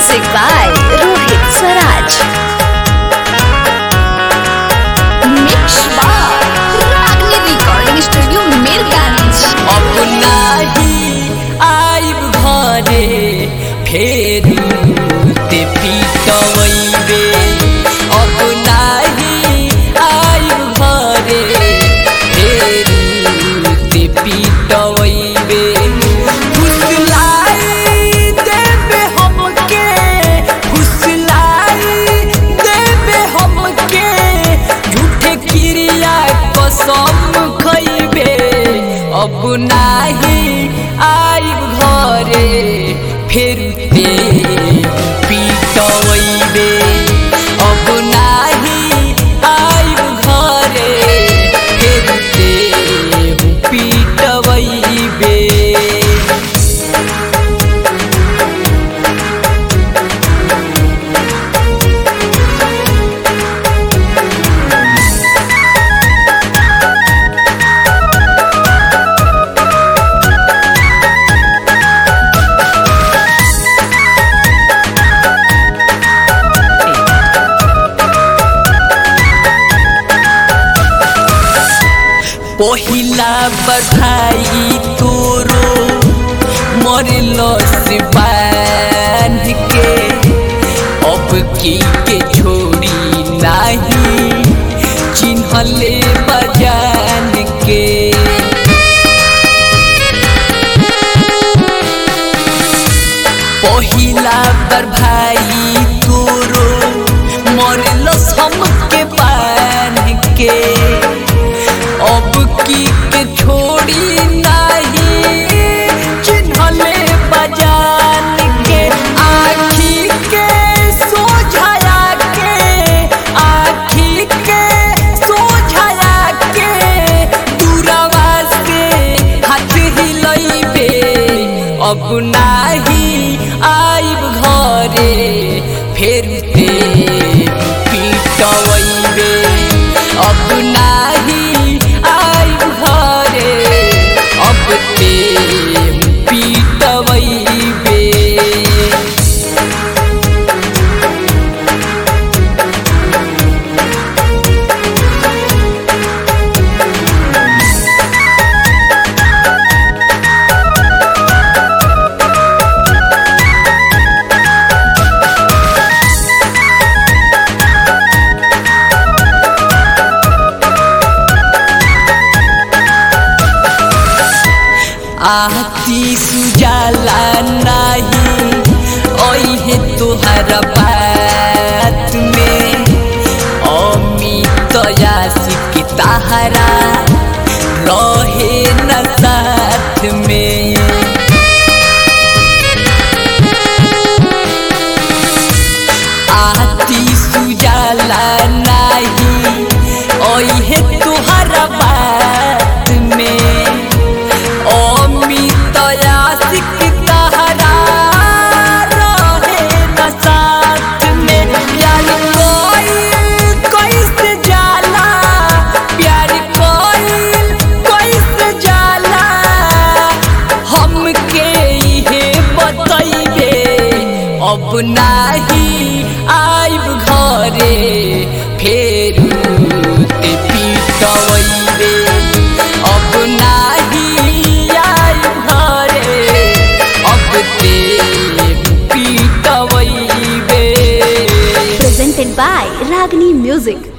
Music by Rohit Swaraj. Mix by Ragni Recording Studio, Mirganj. अब नाही आइब घरे फेरू ते पीटवैबे। अब नाही आइब घरे फेरू ते पीटवैबे। फुसलाई देबे हमके, फुसलाई देबे हमके, झूठे क्रिया कसम खैबे। अब नाही आइब घरे फेरू ते पीटवैबे। अब नाही आइब घरे फेरू ते पीटवैबे। पहिला बधाई तोरो मरलस बांध के। अब की के छोड़ी नाही चिन्हले बजान के। पहिला पर भाई तोरो मरलस हमके बांध के। अब की के छोड़ी नहीं चिन्हले बजान के। आखी के सोझाया के, आखी के सोझाया के, दूरवा से हाथ हिलैबे। अब नाही आइब घरे फेरू ते पीटवैबे। अब नाही आइब घरे अब ते पीटवैबे। आती सुजाला नाही ओहे तोहर बात में। अमित यासिक तहरा रहे न साथ में। आती सुजाला नाही ओहे तोहर बात में। अमित यासिक तहरा रहे न साथ में। प्यार कोई कैसे जाला, प्यार कोई कैसे जाला, हमके इहे बतैबे। अब नाही आइब घरे फेरू ते पीटवैबे। अब नाही आइब घरे अब ते पीटवैबे। Presented by Ragni Music.